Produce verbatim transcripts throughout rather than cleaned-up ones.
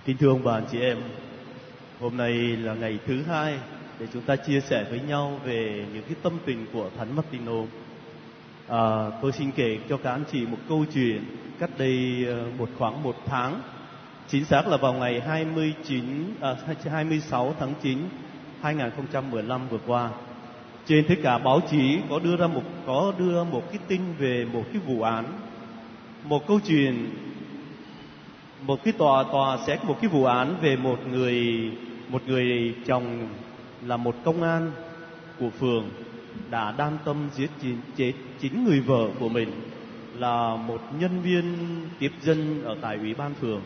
Kính thưa ông bà anh chị em, hôm nay là ngày thứ hai để chúng ta chia sẻ với nhau về những cái tâm tình của Thánh Martino. À, tôi xin kể cho các anh chị một câu chuyện cách đây một khoảng một tháng, chính xác là vào ngày hai mươi chín, à, hai mươi sáu tháng chín hai nghìn không trăm mười lăm vừa qua. Trên tất cả báo chí có đưa ra một có đưa một cái tin về một cái vụ án, một câu chuyện, một cái tòa tòa xét một cái vụ án về một người một người chồng là một công an của phường đã đam tâm giết chết, chết chính người vợ của mình là một nhân viên tiếp dân ở tại ủy ban phường.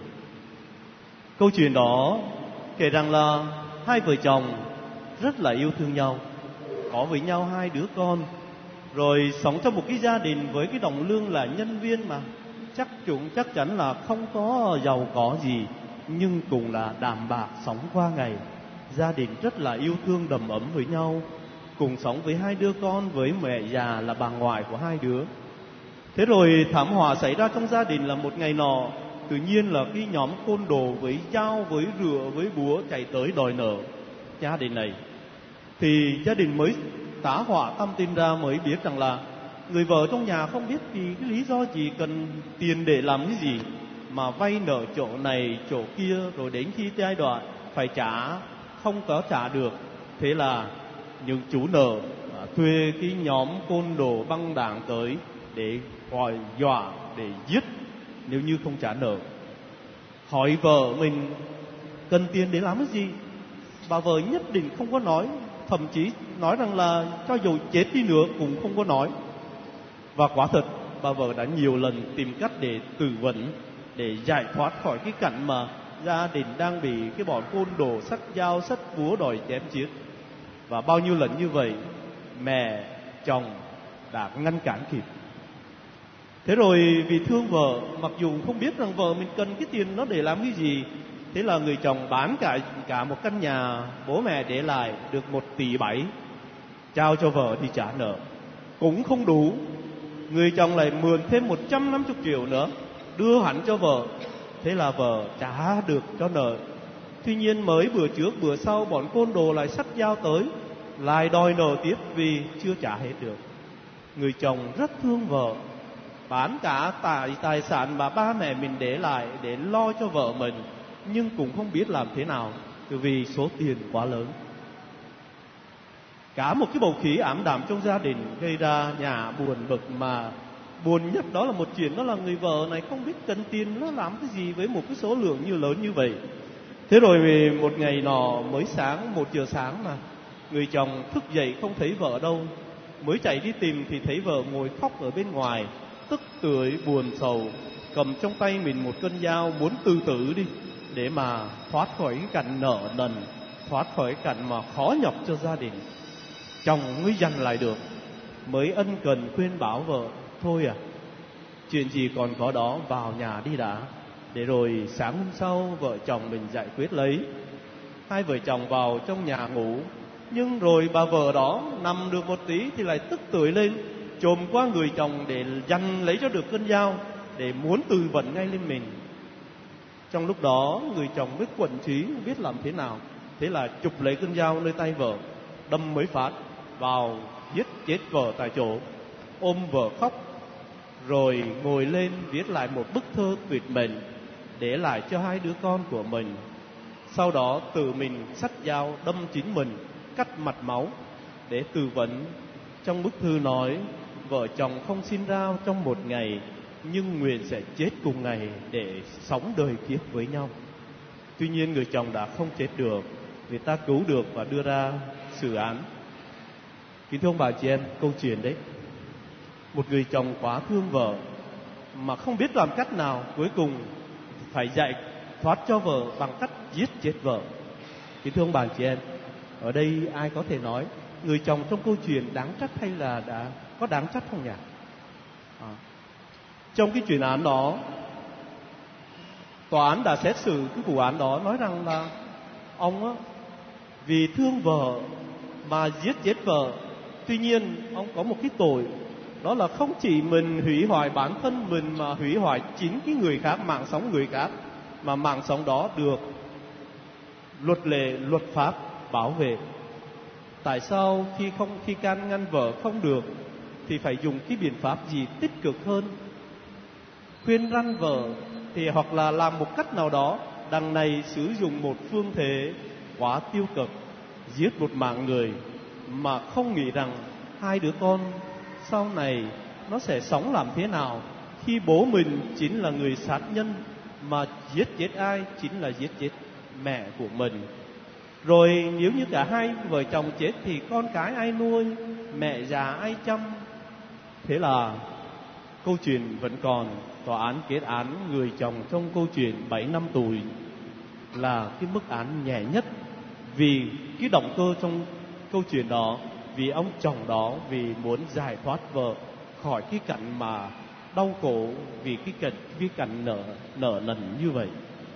Câu chuyện đó kể rằng là hai vợ chồng rất là yêu thương nhau, có với nhau hai đứa con, rồi sống trong một cái gia đình với cái đồng lương là nhân viên mà chắc chúng chắc chắn là không có giàu có gì, nhưng cũng là đạm bạc sống qua ngày. Gia đình rất là yêu thương đầm ấm với nhau, cùng sống với hai đứa con, với mẹ già là bà ngoại của hai đứa. Thế rồi thảm họa xảy ra trong gia đình là một ngày nọ, tự nhiên là cái nhóm côn đồ với dao, với rựa, với búa chạy tới đòi nợ gia đình này. Thì gia đình mới tá hỏa tâm tin ra, mới biết rằng là người vợ trong nhà không biết vì cái lý do gì cần tiền để làm cái gì mà vay nợ chỗ này chỗ kia, rồi đến khi giai đoạn phải trả không có trả được, thế là những chủ nợ à, thuê cái nhóm côn đồ băng đảng tới để gọi dọa, để giết nếu như không trả nợ. Hỏi vợ mình cần tiền để làm cái gì, bà vợ nhất định không có nói, thậm chí nói rằng là cho dù chết đi nữa cũng không có nói. Và quả thật bà vợ đã nhiều lần tìm cách để tự vấn, để giải thoát khỏi cái cảnh mà gia đình đang bị cái bọn côn đồ xách dao xách búa đòi chém giết. Và bao nhiêu lần như vậy mẹ chồng đã ngăn cản kịp. Thế rồi vì thương vợ, mặc dù không biết rằng vợ mình cần cái tiền nó để làm cái gì, thế là người chồng bán cả cả một căn nhà bố mẹ để lại được một tỷ bảy, trao cho vợ đi trả nợ. Cũng không đủ, người chồng lại mượn thêm một trăm năm mươi triệu nữa đưa hẳn cho vợ. Thế là vợ trả được cho nợ. Tuy nhiên mới bữa trước bữa sau bọn côn đồ lại xách dao tới, lại đòi nợ tiếp vì chưa trả hết được. Người chồng rất thương vợ, bán cả tài tài sản mà ba mẹ mình để lại để lo cho vợ mình, nhưng cũng không biết làm thế nào vì số tiền quá lớn. Cả một cái bầu khí ảm đạm trong gia đình, gây ra nhà buồn bực. Mà buồn nhất đó là một chuyện, đó là người vợ này không biết cần tiền nó làm cái gì với một cái số lượng như lớn như vậy. Thế rồi một ngày nọ mới sáng, một giờ sáng mà người chồng thức dậy không thấy vợ đâu, mới chạy đi tìm thì thấy vợ ngồi khóc ở bên ngoài, tức tưởi buồn sầu, cầm trong tay mình một cân dao muốn tự tử đi để mà thoát khỏi cái cảnh nợ nần, thoát khỏi cái cảnh mà khó nhọc cho gia đình. Chồng mới dằn lại được, mới ân cần khuyên bảo vợ thôi à, chuyện gì còn có đó, vào nhà đi đã. Để rồi sáng hôm sau vợ chồng mình giải quyết lấy. Hai vợ chồng vào trong nhà ngủ, nhưng rồi bà vợ đó nằm được một tí thì lại tức tưởi lên, chồm qua người chồng để giành lấy cho được cân dao, để muốn tự vẫn ngay lên mình. Trong lúc đó người chồng mới quẫn trí không biết làm thế nào, thế là chụp lấy cân dao nơi tay vợ, đâm mấy phát vào giết chết vợ tại chỗ, ôm vợ khóc, rồi ngồi lên viết lại một bức thơ tuyệt mệnh để lại cho hai đứa con của mình. Sau đó tự mình xách dao đâm chính mình, cắt mạch máu để tự vấn. Trong bức thư nói vợ chồng không sinh ra trong một ngày, nhưng nguyện sẽ chết cùng ngày để sống đời kiếp với nhau. Tuy nhiên người chồng đã không chết được, người ta cứu được và đưa ra xử án. Kính thưa ông bà chị em, câu chuyện đấy, một người chồng quá thương vợ mà không biết làm cách nào, cuối cùng phải giải thoát cho vợ bằng cách giết chết vợ. Kính thưa ông bà chị em, ở đây ai có thể nói người chồng trong câu chuyện đáng trách hay là đã có đáng trách không nhỉ? À. Trong cái chuyện án đó, tòa án đã xét xử cái vụ án đó, nói rằng là ông á, vì thương vợ mà giết chết vợ. Tuy nhiên ông có một cái tội, đó là không chỉ mình hủy hoại bản thân mình mà hủy hoại chính cái người khác, mạng sống người khác. mà mạng sống đó được luật lệ, luật pháp bảo vệ. Tại sao khi không khi can ngăn vợ không được thì phải dùng cái biện pháp gì tích cực hơn? Khuyên răn vợ thì hoặc là làm một cách nào đó, đằng này sử dụng một phương thế quá tiêu cực, giết một mạng người mà không nghĩ rằng hai đứa con sau này nó sẽ sống làm thế nào khi bố mình chính là người sát nhân, mà giết chết ai chính là giết chết mẹ của mình. Rồi nếu như cả hai vợ chồng chết thì con cái ai nuôi, mẹ già ai chăm? Thế là câu chuyện vẫn còn. Tòa án kết án người chồng trong câu chuyện bảy năm tù là cái mức án nhẹ nhất, vì cái động cơ trong câu chuyện đó, vì ông chồng đó vì muốn giải thoát vợ khỏi cái cảnh mà đau khổ vì cái cảnh cái cảnh nợ nợ nần như vậy.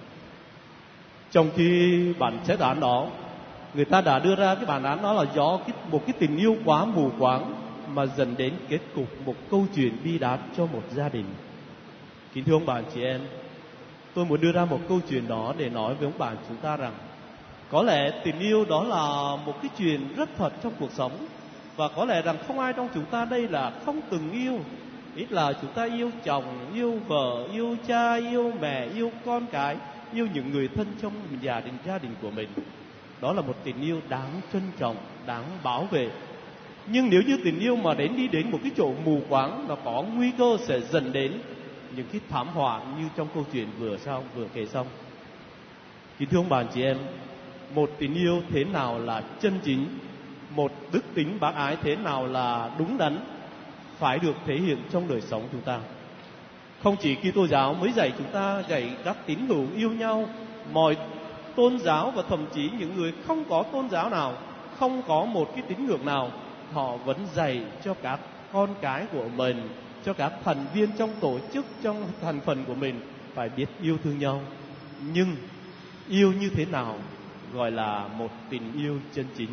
Trong khi bản xét án đó, người ta đã đưa ra cái bản án đó là do cái, một cái tình yêu quá mù quáng mà dẫn đến kết cục một câu chuyện bi đát cho một gia đình. Kính thưa ông bà chị em, tôi muốn đưa ra một câu chuyện đó để nói với ông bà chúng ta rằng có lẽ tình yêu đó là một cái chuyện rất thật trong cuộc sống, và có lẽ rằng không ai trong chúng ta đây là không từng yêu. Ít là chúng ta yêu chồng, yêu vợ, yêu cha, yêu mẹ, yêu con cái, yêu những người thân trong gia đình gia đình của mình. Đó là một tình yêu đáng trân trọng, đáng bảo vệ. Nhưng nếu như tình yêu mà đến đi đến một cái chỗ mù quáng, nó có nguy cơ sẽ dẫn đến những cái thảm họa như trong câu chuyện vừa sau vừa kể xong. Kính thưa ông bà chị em, một tình yêu thế nào là chân chính, một đức tính bác ái thế nào là đúng đắn, phải được thể hiện trong đời sống chúng ta. Không chỉ Kitô giáo mới dạy chúng ta, dạy các tín hữu yêu nhau, mọi tôn giáo và thậm chí những người không có tôn giáo nào, không có một cái tín ngưỡng nào, họ vẫn dạy cho các con cái của mình, cho các thành viên trong tổ chức, trong thành phần của mình phải biết yêu thương nhau. Nhưng yêu như thế nào gọi là một tình yêu chân chính?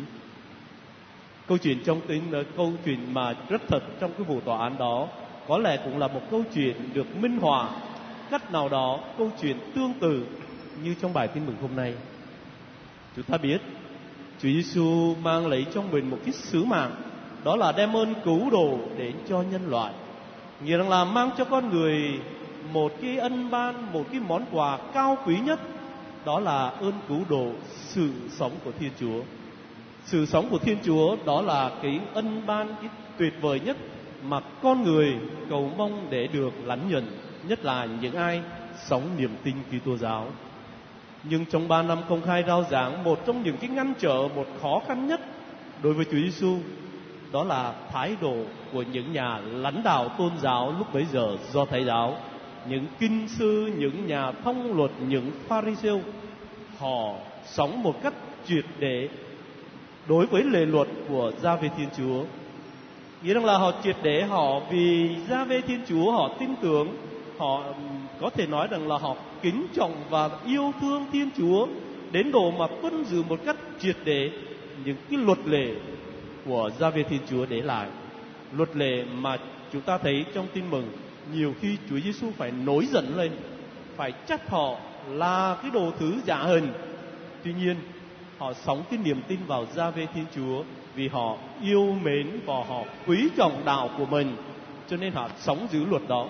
Câu chuyện trong tính câu chuyện mà rất thật trong cái vụ tòa án đó có lẽ cũng là một câu chuyện được minh họa cách nào đó, câu chuyện tương tự như trong bài tin mừng hôm nay. Chúng ta biết Chúa Giêsu mang lấy trong mình một cái sứ mạng, đó là đem ơn cứu độ đến cho nhân loại, nghĩa là mang cho con người một cái ân ban, một cái món quà cao quý nhất, đó là ơn cứu độ, sự sống của Thiên Chúa. Sự sống của Thiên Chúa đó là cái ân ban, cái tuyệt vời nhất mà con người cầu mong để được lãnh nhận, nhất là những ai sống niềm tin Kitô giáo. Nhưng trong ba năm công khai rao giảng, một trong những cái ngăn trở, một khó khăn nhất đối với Chúa Giêsu đó là thái độ của những nhà lãnh đạo tôn giáo lúc bấy giờ, Do Thái giáo, những kinh sư, những nhà thông luật, những Pha-ri-siêu. Họ sống một cách triệt để đối với lề luật của Gia-vê Thiên Chúa. Nghĩa rằng là họ triệt để, họ vì Gia-vê Thiên Chúa họ tin tưởng, họ có thể nói rằng là họ kính trọng và yêu thương Thiên Chúa đến độ mà tuân giữ một cách triệt để những cái luật lệ của Gia-vê Thiên Chúa để lại. Luật lệ mà chúng ta thấy trong tin mừng, nhiều khi Chúa Giêsu phải nổi giận lên, phải trách họ là cái đồ thứ giả hình. Tuy nhiên họ sống cái niềm tin vào Gia-vê Thiên Chúa vì họ yêu mến và họ quý trọng đạo của mình, cho nên họ sống giữ luật đó.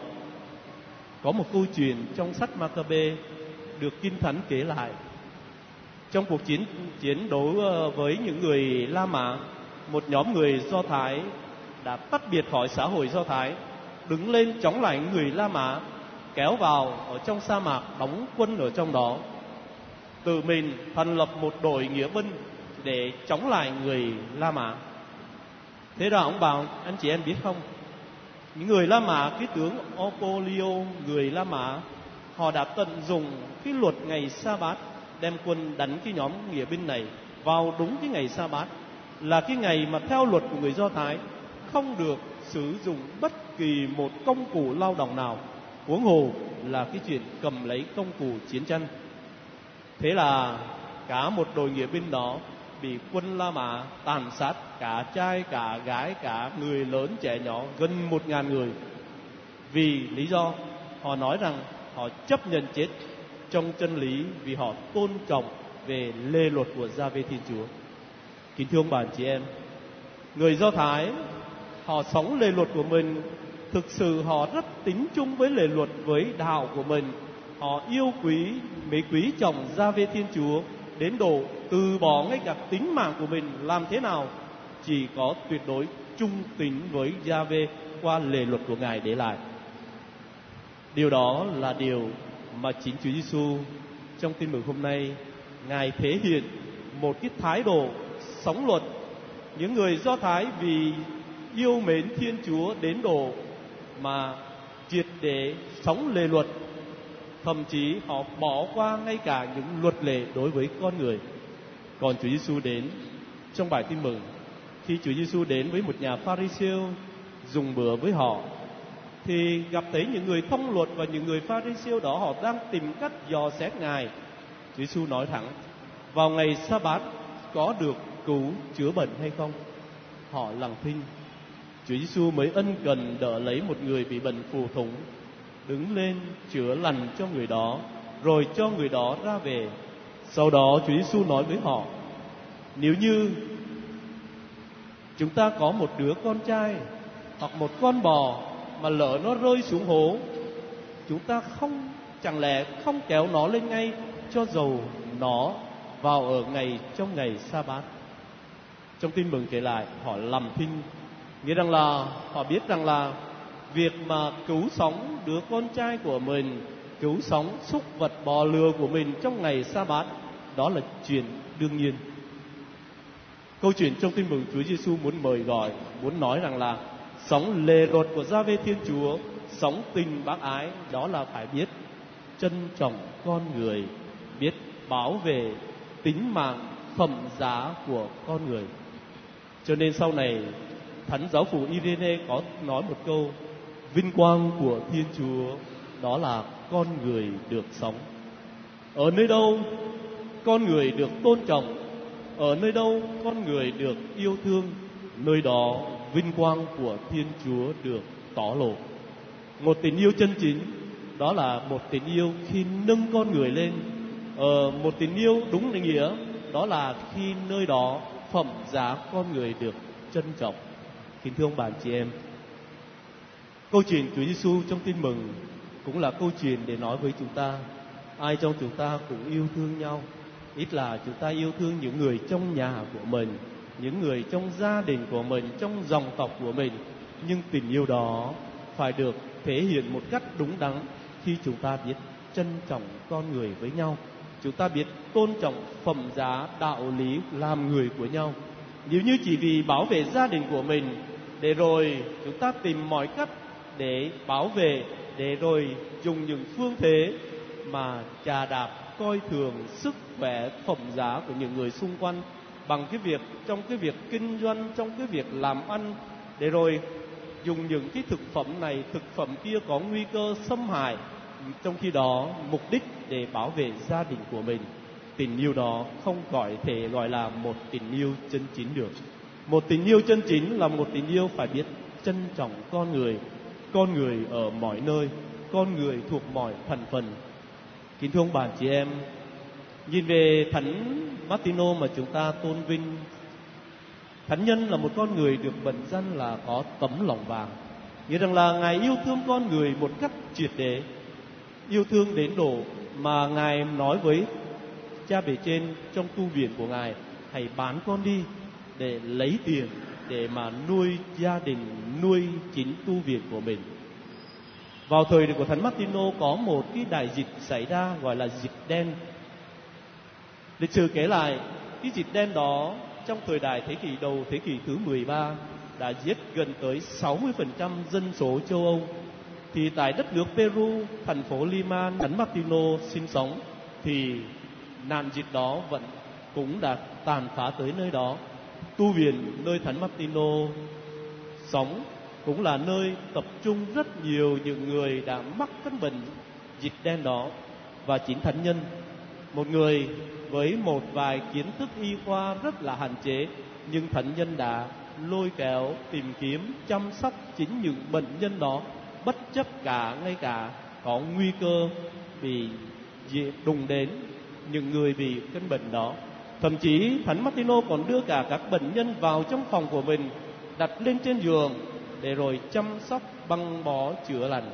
Có một câu chuyện trong sách Ma-ca-bê được Kinh Thánh kể lại. Trong cuộc chiến chiến đấu với những người La Mã, một nhóm người Do Thái đã tách biệt khỏi xã hội Do Thái, đứng lên chống lại người La Mã, kéo vào ở trong sa mạc, đóng quân ở trong đó, tự mình thành lập một đội nghĩa binh để chống lại người La Mã. Thế ra ông bảo anh chị em biết không, những người La Mã, cái tướng Apollio, người La Mã, họ đã tận dụng cái luật ngày Sa-bát đem quân đánh cái nhóm nghĩa binh này vào đúng cái ngày Sa-bát, là cái ngày mà theo luật của người Do Thái không được sử dụng bất kỳ một công cụ lao động nào, huống hồ là cái chuyện cầm lấy công cụ chiến tranh. Thế là cả một đội nghĩa binh đó bị quân La Mã tàn sát, cả trai cả gái, cả người lớn trẻ nhỏ, gần một ngàn người. Vì lý do họ nói rằng họ chấp nhận chết trong chân lý vì họ tôn trọng về lề luật của Gia-vê Thiên Chúa. Kính thưa ông bà chị em, người Do Thái họ sống lề luật của mình, thực sự họ rất tín chung với lề luật, với đạo của mình. Họ yêu quý, mấy quý trọng Gia-vê Thiên Chúa đến độ từ bỏ ngay cả tính mạng của mình, làm thế nào chỉ có tuyệt đối trung tín với Gia-vê qua lề luật của Ngài để lại. Điều đó là điều mà chính Chúa Giêsu trong tin mừng hôm nay Ngài thể hiện một cái thái độ sống luật. Những người Do Thái vì yêu mến Thiên Chúa đến độ mà triệt để sống lề luật, thậm chí họ bỏ qua ngay cả những luật lệ đối với con người. Còn Chúa Giêsu đến trong bài tin mừng, khi Chúa Giêsu đến với một nhà Pha-ri-siêu dùng bữa với họ, thì gặp thấy những người thông luật và những người Pha-ri-siêu đó họ đang tìm cách dò xét Ngài. Chúa Giêsu nói thẳng: vào ngày Sa-bát có được cứu chữa bệnh hay không? Họ lặng thinh. Chúa Giêsu mới ân cần đỡ lấy một người bị bệnh phù thủng, đứng lên chữa lành cho người đó, rồi cho người đó ra về. Sau đó Chúa Giêsu nói với họ: nếu như chúng ta có một đứa con trai hoặc một con bò mà lỡ nó rơi xuống hố, chúng ta không chẳng lẽ không kéo nó lên ngay, cho dầu nó vào ở ngày trong ngày Sa-bát. Trong tin mừng kể lại, họ làm thinh, nghĩa rằng là họ biết rằng là việc mà cứu sống đứa con trai của mình, cứu sống súc vật bò lừa của mình trong ngày Sa-bát, đó là chuyện đương nhiên. Câu chuyện trong tin mừng Chúa Giêsu muốn mời gọi, muốn nói rằng là sống lề luật của Gia-vê Thiên Chúa, sống tình bác ái, đó là phải biết trân trọng con người, biết bảo vệ tính mạng phẩm giá của con người. Cho nên sau này Thánh Giáo phụ Irenê có nói một câu: vinh quang của Thiên Chúa đó là con người được sống. Ở nơi đâu con người được tôn trọng, ở nơi đâu con người được yêu thương, nơi đó vinh quang của Thiên Chúa được tỏ lộ. Một tình yêu chân chính đó là một tình yêu khi nâng con người lên. Ờ, một tình yêu đúng định nghĩa đó là khi nơi đó phẩm giá con người được trân trọng. Kính thưa ông bà chị em, câu chuyện Chúa Giêsu trong tin mừng cũng là câu chuyện để nói với chúng ta, ai trong chúng ta cũng yêu thương nhau. Ít là chúng ta yêu thương những người trong nhà của mình, những người trong gia đình của mình, trong dòng tộc của mình. Nhưng tình yêu đó phải được thể hiện một cách đúng đắn khi chúng ta biết trân trọng con người với nhau, chúng ta biết tôn trọng phẩm giá đạo lý làm người của nhau. Nếu như chỉ vì bảo vệ gia đình của mình, để rồi chúng ta tìm mọi cách để bảo vệ, để rồi dùng những phương thế mà chà đạp coi thường sức khỏe phẩm giá của những người xung quanh, bằng cái việc trong cái việc kinh doanh, trong cái việc làm ăn, để rồi dùng những cái thực phẩm này thực phẩm kia có nguy cơ xâm hại, trong khi đó mục đích để bảo vệ gia đình của mình. Tình yêu đó không gọi thể gọi là một tình yêu chân chính được. Một tình yêu chân chính là một tình yêu phải biết trân trọng con người, con người ở mọi nơi, con người thuộc mọi thành phần. Kính thưa ông bà chị em, nhìn về Thánh Martino mà chúng ta tôn vinh, Thánh nhân là một con người được mệnh danh là có tấm lòng vàng, nghĩa rằng là Ngài yêu thương con người một cách triệt để, yêu thương đến độ mà Ngài nói với cha bề trên trong tu viện của Ngài: hãy bán con đi để lấy tiền để mà nuôi gia đình, nuôi chính tu viện của mình. Vào thời của Thánh Martino có một cái đại dịch xảy ra gọi là dịch đen. Lịch sử kể lại cái dịch đen đó trong thời đại thế kỷ đầu thế kỷ thứ mười ba đã giết gần tới sáu mươi phần trăm dân số châu Âu. Thì tại đất nước Peru, thành phố Lima, Thánh Martino sinh sống, thì nạn dịch đó vẫn cũng đã tàn phá tới nơi đó. Tu viện nơi Thánh Martino sống cũng là nơi tập trung rất nhiều những người đã mắc căn bệnh dịch đen đó. Và chính Thánh nhân, một người với một vài kiến thức y khoa rất là hạn chế, nhưng Thánh nhân đã lôi kéo, tìm kiếm, chăm sóc chính những bệnh nhân đó, bất chấp cả ngay cả có nguy cơ bị dễ đụng đến những người bị căn bệnh đó. Thậm chí Thánh Martino còn đưa cả các bệnh nhân vào trong phòng của mình, đặt lên trên giường để rồi chăm sóc, băng bó, chữa lành.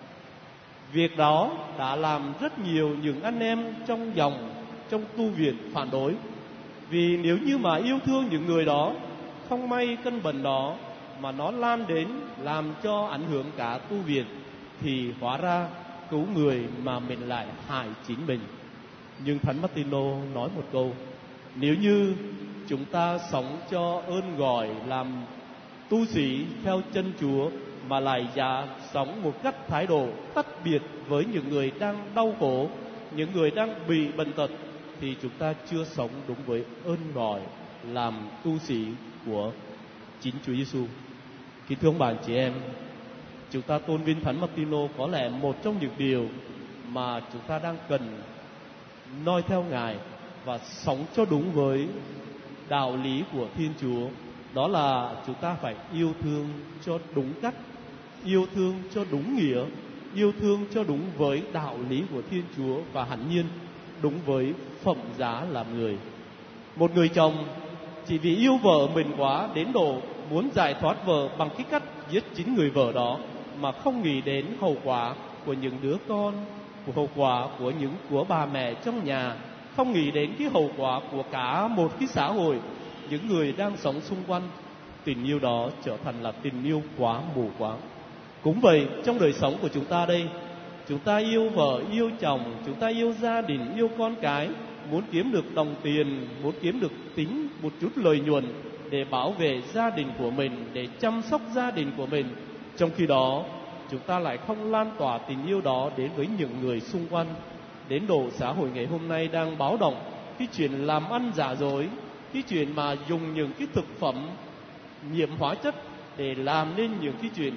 Việc đó đã làm rất nhiều những anh em trong dòng, trong tu viện phản đối. Vì nếu như mà yêu thương những người đó, không may căn bệnh đó mà nó lan đến làm cho ảnh hưởng cả tu viện, thì hóa ra cứu người mà mình lại hại chính mình. Nhưng Thánh Martino nói một câu: nếu như chúng ta sống cho ơn gọi làm tu sĩ theo chân Chúa mà lại giả sống một cách thái độ tách biệt với những người đang đau khổ, những người đang bị bệnh tật, thì chúng ta chưa sống đúng với ơn gọi làm tu sĩ của chính Chúa Giêsu. Kính thưa ông bà chị em, chúng ta tôn vinh Thánh Martino có lẽ một trong những điều mà chúng ta đang cần noi theo Ngài và sống cho đúng với đạo lý của Thiên Chúa. Đó là chúng ta phải yêu thương cho đúng cách, yêu thương cho đúng nghĩa, yêu thương cho đúng với đạo lý của Thiên Chúa, và hẳn nhiên đúng với phẩm giá làm người. Một người chồng chỉ vì yêu vợ mình quá đến độ muốn giải thoát vợ bằng cái cách giết chính người vợ đó, mà không nghĩ đến hậu quả của những đứa con, của hậu quả của những của bà mẹ trong nhà, không nghĩ đến cái hậu quả của cả một cái xã hội, những người đang sống xung quanh. Tình yêu đó trở thành là tình yêu quá mù quáng. Cũng vậy, trong đời sống của chúng ta đây, chúng ta yêu vợ, yêu chồng, chúng ta yêu gia đình, yêu con cái, muốn kiếm được đồng tiền, muốn kiếm được tính một chút lợi nhuận để bảo vệ gia đình của mình, để chăm sóc gia đình của mình. Trong khi đó, chúng ta lại không lan tỏa tình yêu đó đến với những người xung quanh. Đến độ xã hội ngày hôm nay đang báo động cái chuyện làm ăn giả dối, cái chuyện mà dùng những cái thực phẩm nhiễm hóa chất để làm nên những cái chuyện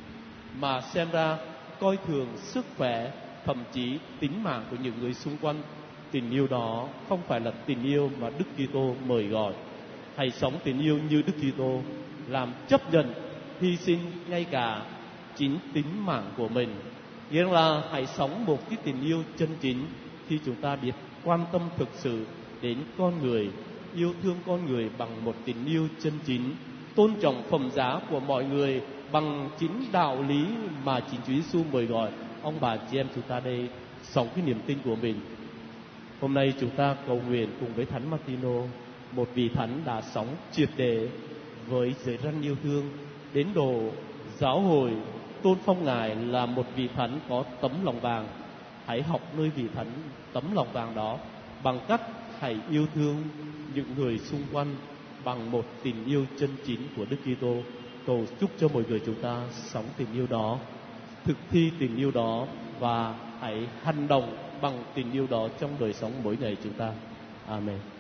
mà xem ra coi thường sức khỏe, thậm chí tính mạng của những người xung quanh. Tình yêu đó không phải là tình yêu mà Đức Kitô mời gọi. Hãy sống tình yêu như Đức Kitô, làm chấp nhận hy sinh ngay cả chính tính mạng của mình. Nghĩa là hãy sống một cái tình yêu chân chính khi chúng ta biết quan tâm thực sự đến con người, yêu thương con người bằng một tình yêu chân chính, tôn trọng phẩm giá của mọi người bằng chính đạo lý mà chính Chúa Giêsu mời gọi ông bà chị em chúng ta đây sống cái niềm tin của mình. Hôm nay chúng ta cầu nguyện cùng với Thánh Martino, một vị thánh đã sống triệt để với giới răn yêu thương, đến độ giáo hội tôn phong Ngài là một vị thánh có tấm lòng vàng. Hãy học nơi vị thánh tấm lòng vàng đó bằng cách hãy yêu thương những người xung quanh bằng một tình yêu chân chính của Đức Kitô. Cầu chúc cho mọi người chúng ta sống tình yêu đó, thực thi tình yêu đó, và hãy hành động bằng tình yêu đó trong đời sống mỗi ngày chúng ta. Amen.